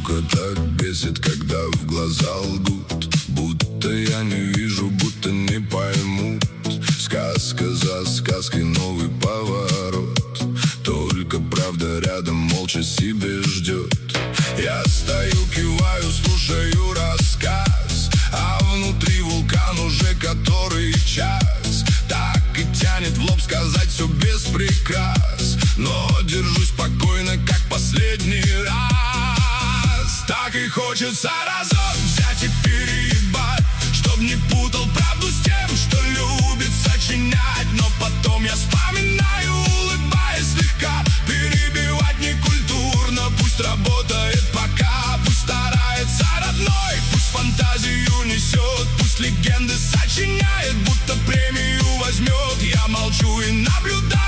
Сука, так бесит, когда в глаза лгут. Будто я не вижу, будто не поймут. Сказка за сказкой, новый поворот. Только правда рядом молча себе ждет. Я стою, киваю, слушаю рассказ, а внутри вулкан уже который час. Так и тянет в лоб сказать все без прикрас, но держусь спокойно, как последний раз. Так и хочется разок взять и переебать, чтоб не путал правду с тем, что любит сочинять. Но потом я вспоминаю, улыбаясь слегка, перебивать некультурно, пусть работает пока. Пусть старается родной, пусть фантазию несет, пусть легенды сочиняет, будто премию возьмет. Я молчу и наблюдаю.